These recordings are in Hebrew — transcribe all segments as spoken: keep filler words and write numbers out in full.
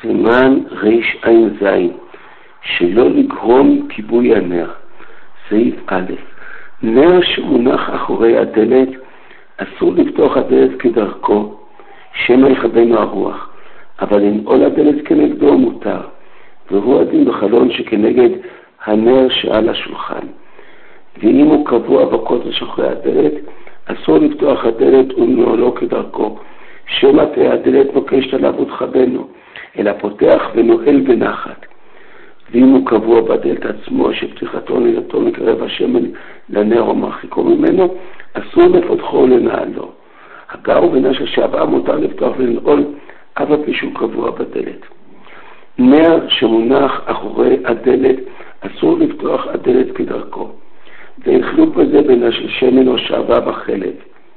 סימן ריש עין זין, שלא לגרום כיבוי הנר. סעיף א', נר שמונח אחורי הדלת, אסור לפתוח הדלת כדרכו, שמא יכבנו הרוח, אבל לנעול הדלת כנגדו מותר, והוא הדין בחלון שכנגד הנר שעל השולחן. ואם הוא קבוע בקודש אחורי הדלת, אסור לפתוח הדלת ולנעולו כדרכו, שמא תהיה הדלת נוקשת עליו ותכבנו, אלא פותח ונועל בנחת. ואם הוא קבוע בדלת עצמו, שפתיחתו נילתו מקרב השמן לנר או מרחיקו ממנו, אסור לפתחו ולנעלו. הגר ובנה של שעבר מותר לפתוח ולנעול, אף על פי שהוא קבוע בדלת. נר שמונח אחורי הדלת, אסור לפתוח הדלת כדרכו. ואין חילוק בזה בינה של שמן או שעבר בחלב.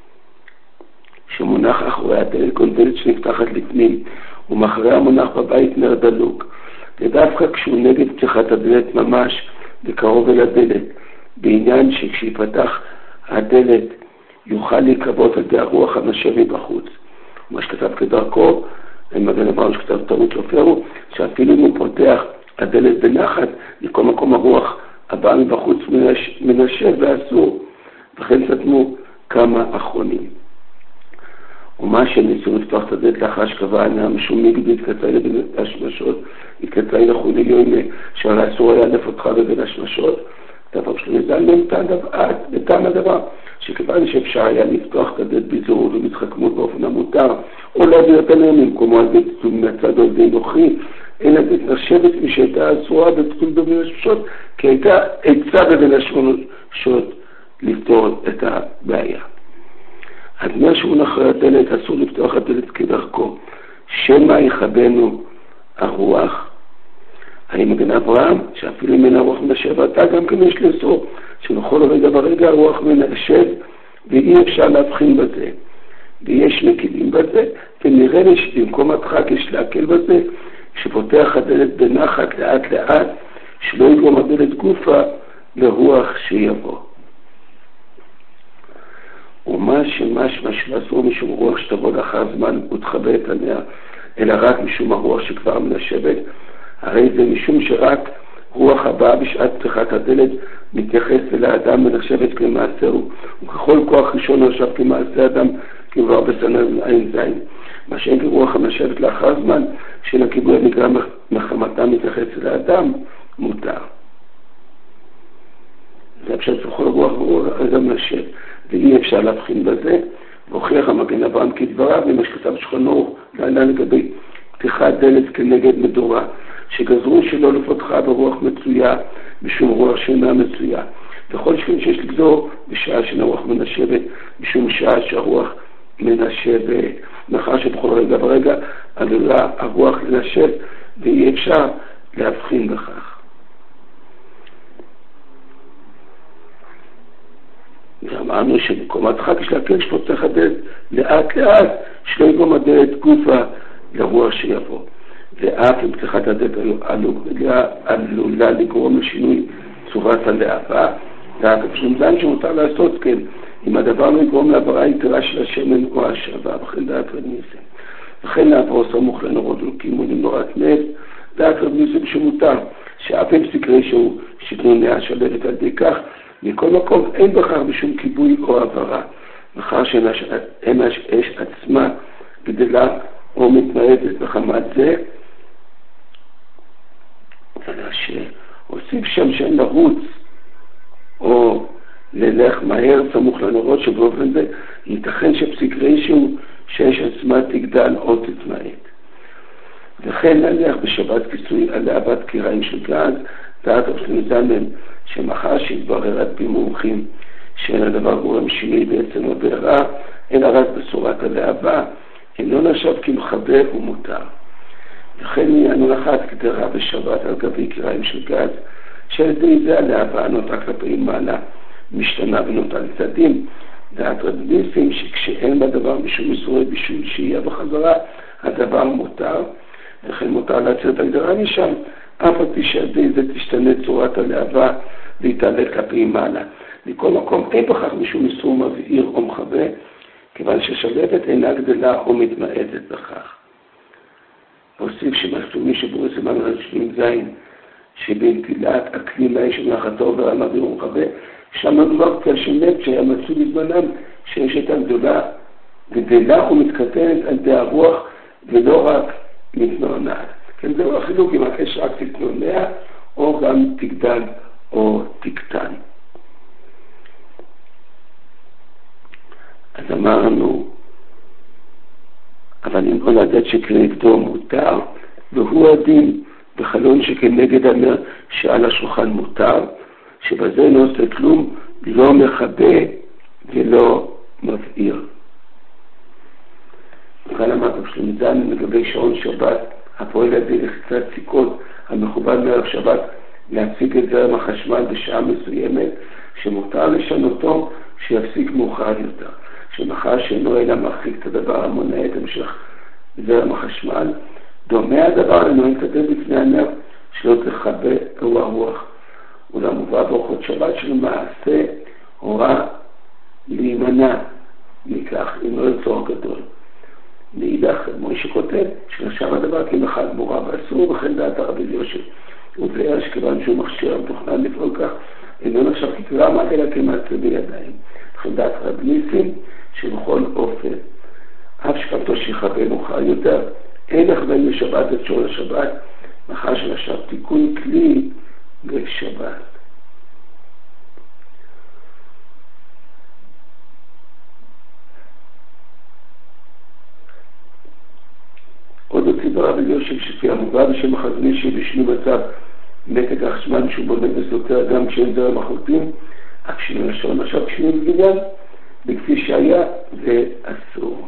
שמונח אחורי הדלת, כל דלת שנפתחת לפנים, ומאחריה מונח בבית נר דלוק. ודווקא כשהוא נגד פתיחת הדלת ממש וקרוב אל הדלת, בעניין שכשיפתח הדלת יוכל להיקבות על ידי הרוח הנשב מבחוץ. מה שכתב כדרכו, מגן אברהם שכתב טעות לא פרו, שאפילו אם הוא פותח הדלת בנחת, מכל מקום הרוח הבאה מבחוץ מנשב ואסור, וכן סתמו כמה אחרונים. ומה שניסו לפתוח את הדלת לאחר שקבע הנאה משום מגבי התקצאי לבין השמשות, התקצאי לחולי יוימה, שהרי אסור היה לפתחה לבין השמשות, דבר שלו נזל בטעם הדבר, שכיוון שאפשר היה לפתוח את הדלת ביזור ובהתחכמות באופן המותר, או להביא את הנאה ממקומו על בית פתול מהצד או די נוחי, אין הדלת נחשבת משהייתה אסורה בפתול בבין השמשות, כי הייתה עצה בבין השמשות לפתור את הבעיה. הדנר שהוא נחרי הדלת, אסור לפתוח הדלת כדרכו, שמא יכבנו הרוח. האם מגן אברהם, שאפילו אם אין הרוח מנשב, אתה גם כן יש לאסור, שנוכל רגע ברגע הרוח מנשב, ואי אפשר להבחין בזה. ויש נקידים בזה, ונראה לי שבמקום הדחק יש להקל בזה, כשפותח הדלת בנחת לאט לאט, שלא יגרום הדלת גופה לרוח שיבוא. ומה שמשמע שאסור משום רוח שתבוא לאחר זמן ותכבה את הנר, אלא רק משום הרוח שכבר מנשבת, הרי זה משום שרק רוח הבאה בשעת פתיחת הדלת מתייחס אל האדם ונחשבת כמעשהו, וככל כוח ראשון נחשב כמעשה אדם כבר בסנן עין זין. מה שאין כרוח המנשבת לאחר זמן, שלכיבוי הנגרם מחמתה מתייחס אל האדם, מותר. זה פשוט בכל רוח ורוח אדם נשב. ואי אפשר להבחין בזה, והוכיח המגן אברהם כדבריו, ממה שכתב שולחן ערוך לעניין לגבי פתיחת דלת כנגד מדורה, שגזרו שלא לפתחה ברוח מצויה, בשום רוח שאינה מצויה. וכל שכן שיש לגזור בשעה שאינה רוח מנשבת, בשום שעה שהרוח מנשבת, מאחר שבכל רגע ברגע עלולה הרוח לנשב, ואי אפשר להבחין בכך. ואמרנו שבמקום הדחק יש להקל שפותח הדלת לאט לאט, שלא יגרום הדלת גופה לרוח שיבוא. ואף אם פתיחת הדלת עלולה לגרום לשינוי צורת הלהבה, ואף פשוט זמן שמותר לעשות כן, אם הדבר לא יגרום לעברה יתרה של השמן או השבה, וכן דעת רב ניסים. וכן לעבור סמוך לנורות ולקים ולמנורת נפט, דעת רב ניסים שמותר, שאף אם סקרי שהוא שתנו נאה שלבת על די כך, מכל מקום אין בכך בשום כיבוי או עברה, מאחר שאין האש עצמה גדלה או מתמעטת בחמת זה, אלא שהוסיף שם שאין לרוץ או ללך מהר סמוך לנורות, שבאופן זה ייתכן שפסיק רישו שאש עצמה תגדל או תתמעט. וכן נניח בשבת כיסוי על להבת קיריים של גז, דעת אבסלם זלמן, שמחר שהתברר על פי מומחים שאין הדבר גורם שינוי בעצם הבעירה, אלא רק בצורת הלהבה, אינו נחשב כמחבר ומותר. וכן עניין אחת קדרה בשבת על גבי קיריים של גז, שעל ידי זה הלהבה נוטה כלפי מעלה, משתנה ונוטה לצדים. דעת רב ניסים שכשאין בדבר משום איסורי בשביל שיהיה בחזרה, הדבר מותר, וכן מותר להציר את הגדרה משם, אף על פי שעל ידי זה תשתנה צורת הלהבה להתעלה כלפי מעלה. מכל מקום אין בכך משום איסור מבעיר או מחווה, כיוון ששלבת אינה גדלה או מתמעטת בכך. הוסיף שמסלומי שבורא סימן על שבעים זין, שבנטילת הכלי האש מלאכתו והמעביר ומכבה, שם מדובר כלל של נפט שהיה מצוי בזמנם, שיש את הגדולה גדלה ומתקטנת על ידי הרוח, ולא רק מתנוענעת. כן, זהו החילוק אם האש רק תתנוענע, או גם תגדל או תקטן. אז אמרנו, אבל אם כל הדת שכנגדו מותר, והוא הדין בחלון שכנגד הנר שעל השולחן מותר, שבזה לא עושה כלום, לא מכבה ולא מבעיר. וכאן אמרנו בשלמדן לגבי שעון שבת, הפועל ידי לחיצת סיכות המכוון מערב שבת, להפסיק את זרם החשמל בשעה מסוימת, שמותר לשנותו שיפסיק מאוחר יותר. שמחר שאינו אלא מרחיק את הדבר המונע את המשך זרם החשמל, דומה הדבר אינו יתקדם בפני הנר שלא תכבה הוא הרוח. אולם מובא באורחות שבת שלמעשה הורה להימנע מכך אם לא לצורך גדול. מאידך, מוישה כותב שנחשב הדבר כמחל מורה ואסור, וכן דעת הרבי יושב ובאר שכיוון שהוא מכשיר המתוכנן לפעול כך אינו נחשב כגרמה אלא כמעשה בידיים. וכן דעת רבי ניסים שבכל אופן אף שכבתו שיכבה מאוחר יותר אין הכוון לשבת את שור לשבת, מאחר שנחשב תיקון כלי בשבת. עוד הוציא ברבי יושב שפי המובא בשם החזון איש בשינוי מצב מתק החשמל שהוא בונה וסותר גם כשאין זרם החוטים, אף שינוי לשון עכשיו כשינוי בגלל, וכפי שהיה זה אסור.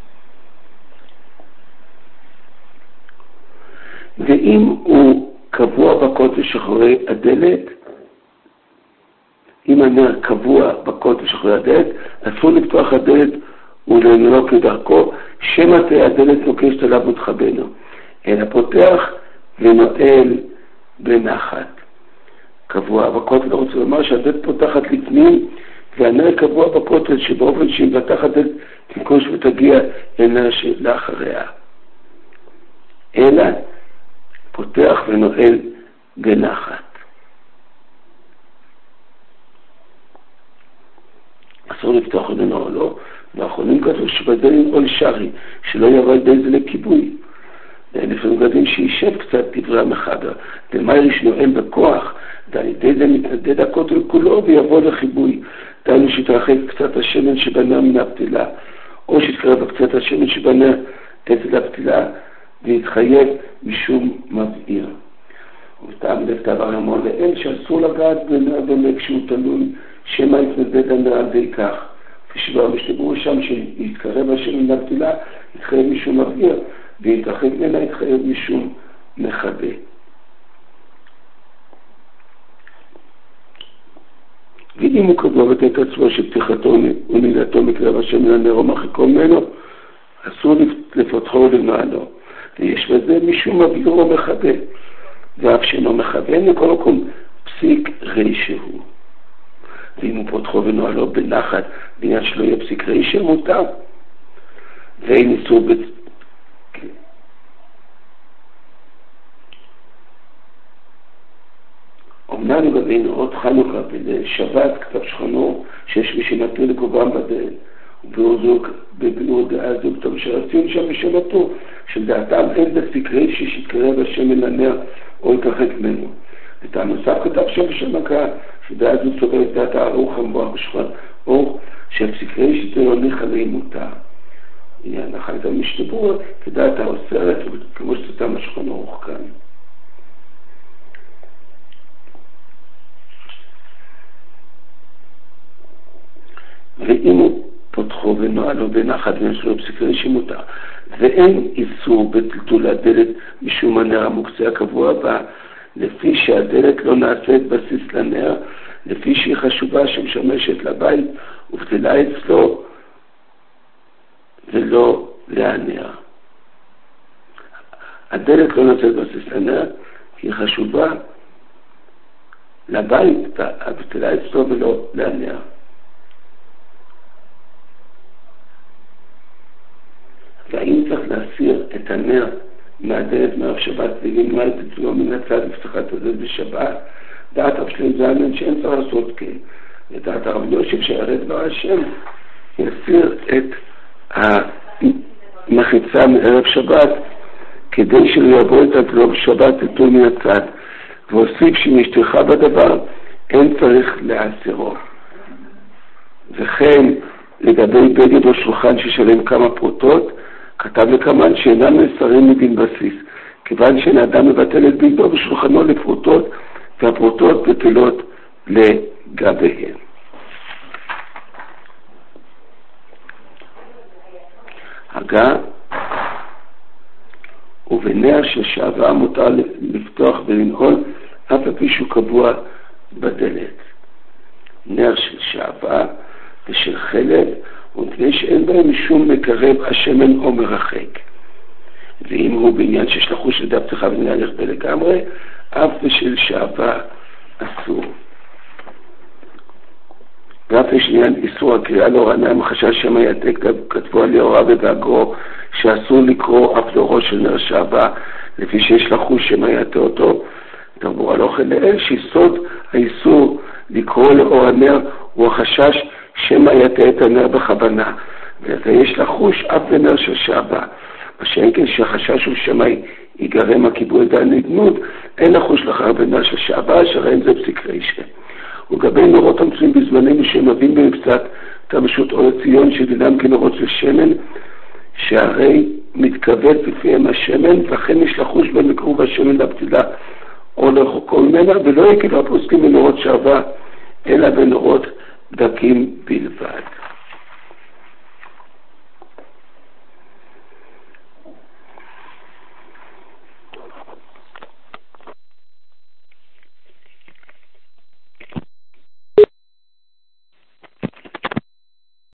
ואם הוא קבוע בקודש אחרי הדלת, אם הנר קבוע בקודש אחרי הדלת, אסור לפתוח הדלת ולנעול כדרכו, שמא תהא הדלת נוקשת עליו ותכבנו, אלא פותח ונועל בנחת. קבוע בקודש, לא רוצה לומר שהדלת פותחת לפנים, והנר קבוע בקודש שבאופן שאם פתח הדלת תנקוש ותגיע אל נר שלאחריה. אלא פותח ונועל בנחת. אסור לפתוח ולנעול לו, והאחרונים כתוב שבזה לנעול שרי, שלא יבוא ידי זה לכיבוי. לפעמים גדים שישב קצת דברי המחבר, ומה יש נועל בכוח, ועל ידי זה מתנדד הכותל כולו ויבוא לחיבוי. דיינו שיתרחק קצת השמן שבנה מן הפתילה, או שיתקרב קצת השמן שבנה אצל הפתילה, ויתחייב משום מבעיר. ובטעם לכתב הרמון לאל שאסור לגעת בנר דומה כשהוא תלוי, שמא יתנדד הנר על די כך. כשבא משתברו שם שיתקרב השמן לפתילה, יתחייב משום מבעיר, ויתרחק ממנה יתחייב משום מכבה. ואם הוא קבוע בתת עצמו שפתיחתו ונעילתו מקרב השמן לנר או מרחיקו ממנו, אסור לפתחו ולנעלו. ויש בזה משום מבעיר או מכבה, ואף שאינו מכוון לכל מקום פסיק רישה הוא. ואם הוא פותחו ונועלו בנחת, בעניין שלא יהיה פסיק רישה מותר, ואין איסור בת... אמנם לגבינו עוד חנוכה בשבת כתב שכנו שיש מי שנתנו לקובם בדלת, ובביאור דעה זו כתוב שרציון שם ושאלתו שלדעתם אין בפסיק רישה שיתקרב השמן לנר או יתרחק ממנו. וטעם נוסף כתב שם ושם הקרא שדעה זו סובר את דעת הארוך המבורך בשכן אור שהפסיק רישה זה לא ניחא לי מותר. עניין אחת את המשתבור כדעת האוסרת כמו שצאתם השכן ארוך כאן. ואם הוא פותחו ונועלו בנחת ויש לו פסיק רישה מותר, ואין איסור בטלטול הדלת משום הנר המוקצה הקבוע בה, לפי שהדלת לא נעשית בסיס לנר, לפי שהיא חשובה שמשמשת לבית ובטלה אצלו ולא להנר. הדלת לא נעשית בסיס לנר, היא חשובה לבית ובטלה אצלו ולא להנר. והאם צריך להסיר את הנר מהדלת מערב שבת ולמנוע את עצמו מן הצד לפתחת הדלת בשבת. דעת רב שלמה זלמן שאין צריך לעשות כן. ודעת הרב יושב שירד דבר השם יסיר את המחיצה מערב שבת כדי שלא יבוא את הדלו בשבת תטול מן הצד, והוסיף שאם ישתרכה בדבר אין צריך להסירו. וכן לגבי בגד או שולחן ששלם כמה פרוטות, כתב לכמן שאינם נסרים מדין בסיס, כיוון שאין האדם מבטל את בגדו ושולחנו לפרוטות, והפרוטות בטלות לגביהן. הגה, ובנר של שעבה מותר לפתוח ולנעול אף על פי שהוא קבוע בדלת. נר של שעבה ושל חלב, ומפני שאין בהם משום מקרב השמן או מרחק. ואם הוא בעניין שיש לחוש לדעת פתיחה ונראה לכבה לגמרי, אף ושל שעבה אסור. ואף יש עניין איסור הקריאה לאור עיניים, חשש שמא יעתק, כתבו על יאורה ובאגרו, שאסור לקרוא אף לאורו של נר שעבה, לפי שיש לחוש שמא יעתה אותו. תרבו על אוכל לאל, שיסוד האיסור לקרוא לאור הנר הוא החשש שמא יעתה את הנר בכוונה, ויש לחוש אף בנר של שעבה. מה שאין כן שהחשש הוא שמא ייגרם הכיבוי דן נדנות, אין לחוש לאחר בנר של שעבה, אשר אין זה פסיק רישה. ולגבי נורות המצויים בזמננו שהם מביאים במקצת תמשות אור הציון שדינם כנורות של שמן, שהרי מתכוות בפיהם השמן, לכן יש לחוש במקרוב השמן לפתילה או לחוקו ממנה, ולא יקלו הפוסקים בנורות שעבה, אלא בנורות דקים בלבד.